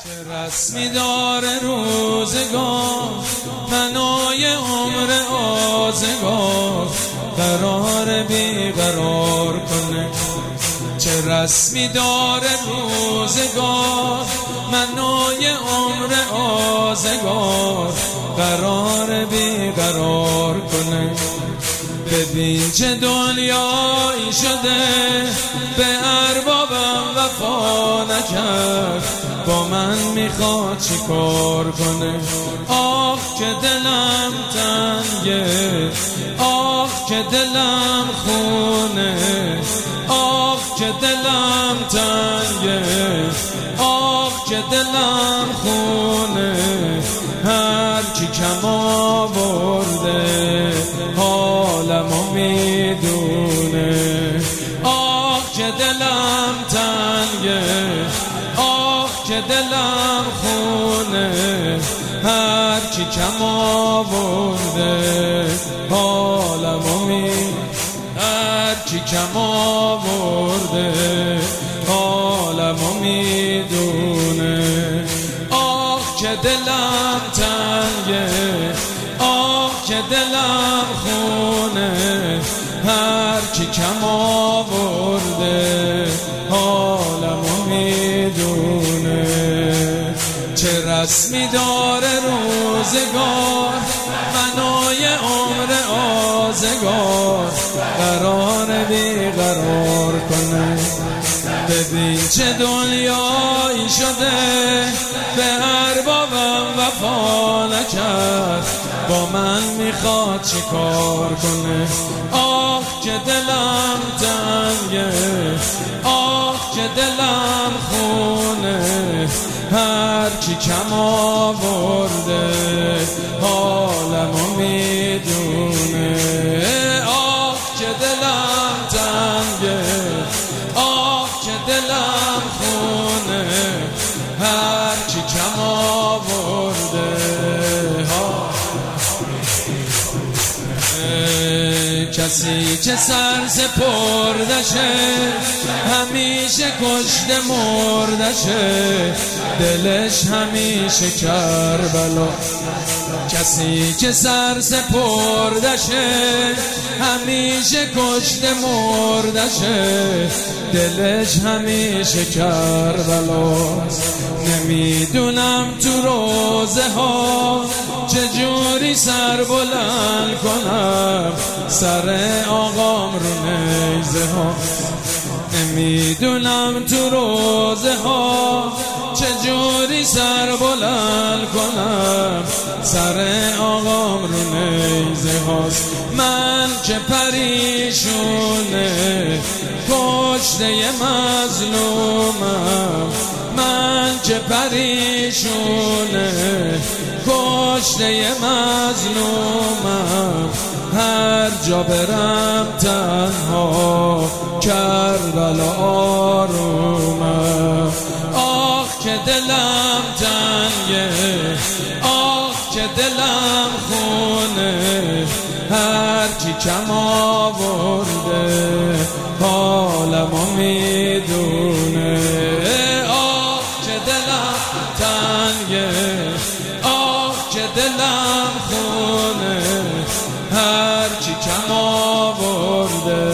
چه رسمی داره روزگار منای عمر آزگار قرار بیقرار کنه. چه رسمی داره روزگار منای عمر آزگار قرار بیقرار کنه. ببین چه دنیایی شده به اربابم وفا نکرد با من میخواد چی کار کنه. آخ که دلم تنگه، آخ که دلم خونه، آخ که دلم تنگه، آخ که دلم خونه. هر کی کم آورده حالمو میدونه. آخ که دلم تنگه، آخ که دلم خونه. هر کی کم آورده حالمو میدونه. هر کی کم آورده حالمو میدونه. آخ که دلم تنگه، آخ که دلم خونه. هر کی کم آورده حالمو میدونه. چه رسمی داره روزگار منای عمر آزگار قرار بیقرار کنه. ببین چه دنیایی شده به اربابم وفا نکرد با من میخواد چی کار کنه. آخ که دلم تنگه، آخ که دلم خونه. هر کی کم آورده حالمو میدونه. آخ که دلم تنگه، آخ که دلم خونه. هر کی کم آورده کسی که سر سپردشه همیشه کشته مردشه دلش همیشه کربلا. کسی که سر سپردشه همیشه کشته مردشه دلش همیشه کربلا. نمیدونم تو روزه ها چجوری سر بلند کنم سر آقام رو نیزه ها. نمیدونم تو روزه ها چجوری سر بلند کنم سر آقام رو نیزه هاست. من که پریشونه کشته مظلومم، من که پریشونه کشته مظلومم. هر جا برم تنها کربلا آرومم. آخ که دلم تنگه، آخ که دلم خونه. هر کی کم آورده حالمو میدونه. آخ که دلم تنگه، آخ که دلم خونه. هر کی کم آورده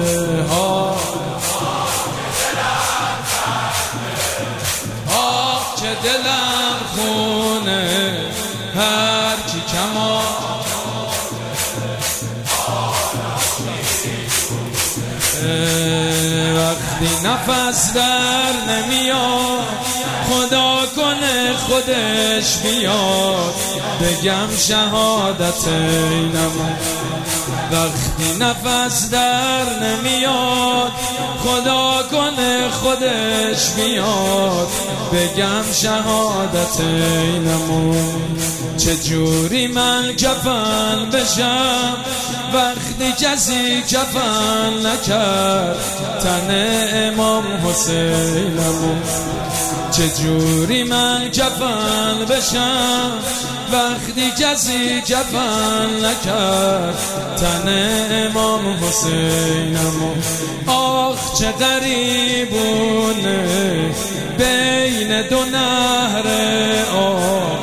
آخ که دلم خونه. هر کی کم وقتی نفس در نمیاد خدا کنه خودش بیاد بگم شهادت اینم. وقتی نفس در نمیاد خدا کنه خودش بیاد بگم شهادت اینمون. چجوری من کفن بشم وقتی کسی کفن نکرد تن امام حسینمون. چجوری من کفن بشم وقتی کسی کفن نکرد تن امام حسینمو. آخ چه غریبونه بین دو نهر آب،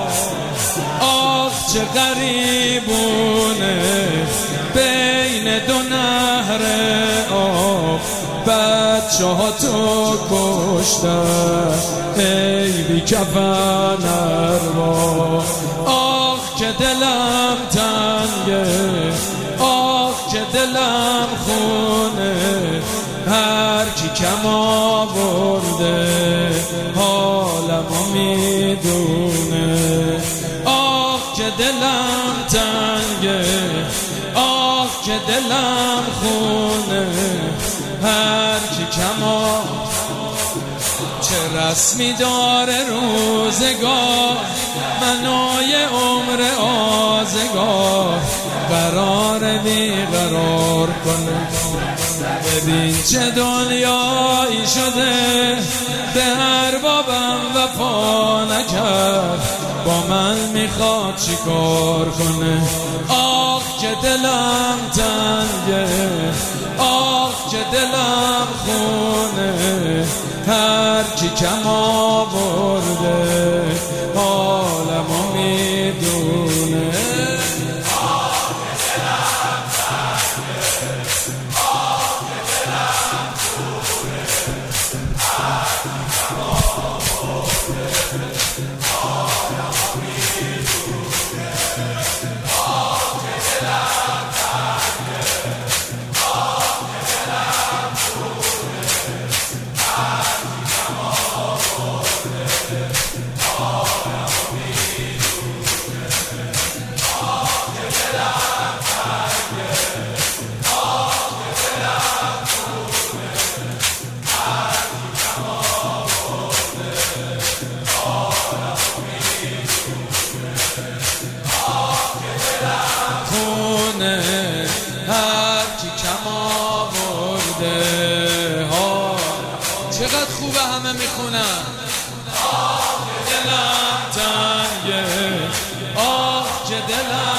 آخ چه غریبونه بین دو نهر آب. بچه ها تو کشتن ای بی کفن ارباب. آخ که دلم تنگه، آخ که دلم خونه، هر کی کم آورده حالمو میدونه. آخ که دلم تنگه، آخ که دلم خونه، هر کی کم آورده. چه رسمی داره روزگار منای عمر آزگار، قرار بیقرار کنه. ببین چه دنیایی شده به اربابم وفا نکرد، با من میخواد چیکار کنه. آخ که دلم تنگه، آخ که دلم خونه، هر کی کم آورده حالمو میدونه. هر کی کم آورده ها. چقدر خوبه همه میخونن. آه که دلم تنگه، آه که دلم